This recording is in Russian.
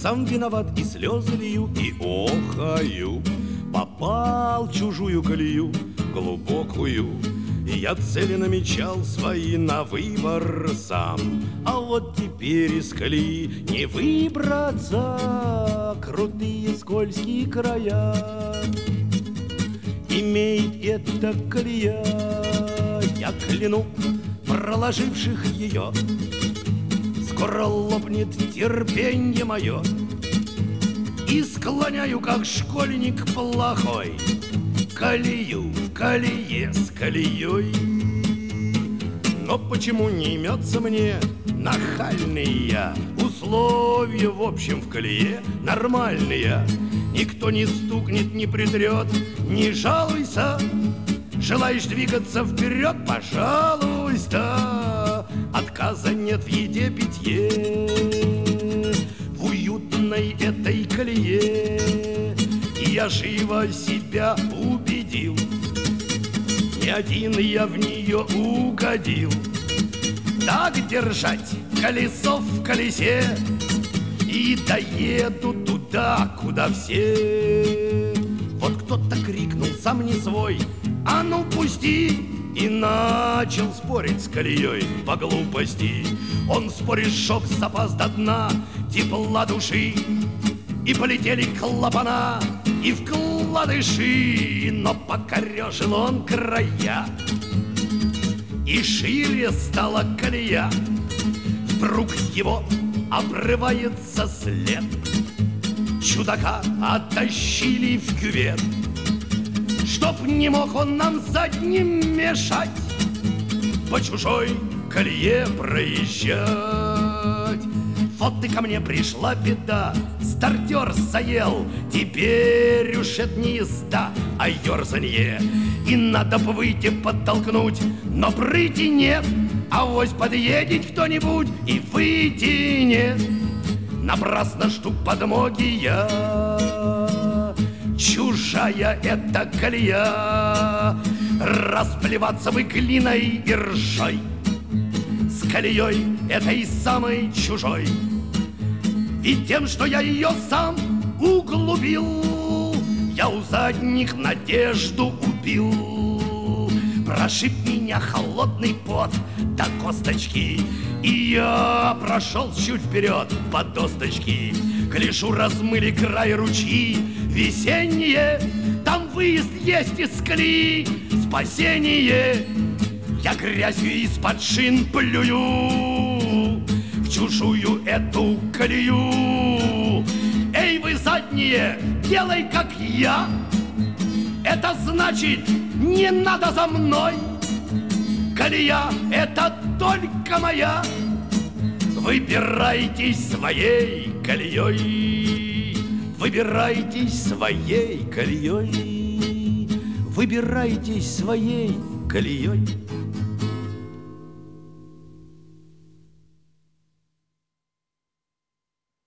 Сам виноват, и слезы лью, и охаю. Попал в чужую колею глубокую. И я цели намечал свои на выбор сам. А вот теперь из колеи не выбраться. Крутые скользкие края имеет эта колея. Я кляну проложивших ее, скоро лопнет терпенье мое. И склоняю, как школьник плохой, колею в колее с колеей. Но почему не имется мне нахальный я? Условия, в общем, в колее нормальные. Никто не стукнет, не притрет, не жалуйся. Желаешь двигаться вперед, пожалуйста. Отказа нет в еде, питье, в уютной этой колее. И я живо себя убедил, не один я в нее угодил. Так держать колесо в колесе, и доеду туда, куда все. Вот кто-то крикнул, сам не свой: а ну пусти! И начал спорить с колеей по глупости. Он спорит, шок запас до дна тепла души. И полетели клапана, и вкладыши. Но покорежил он края, и шире стала колея. Вдруг его обрывается след. Чудака оттащили в кювет, чтоб не мог он нам задним мешать по чужой колее проезжать. Вот и ко мне пришла беда, стартер заел. Теперь уж это не езда, а ерзанье. И надо бы выйти подтолкнуть, но прыти нет. Авось подъедет кто-нибудь и выйти нет. Напрасно жду подмоги я, чужая эта колея. Расплеваться бы глиной и ржой с колеей этой самой чужой. Ведь тем, что я ее сам углубил, я у задних надежду убил. Прошиб меня холодный пот до косточки, и я прошел чуть вперед по досточке. Клишу размыли край ручьи весенние, там выезд есть из колеи, спасение. Я грязью из-под шин плюю в чужую эту колею. Эй, вы задние, делай как я. Это значит, не надо за мной. Колея — это только моя. Выбирайтесь своей колеей. Выбирайтесь своей колеей. Выбирайтесь своей колеей.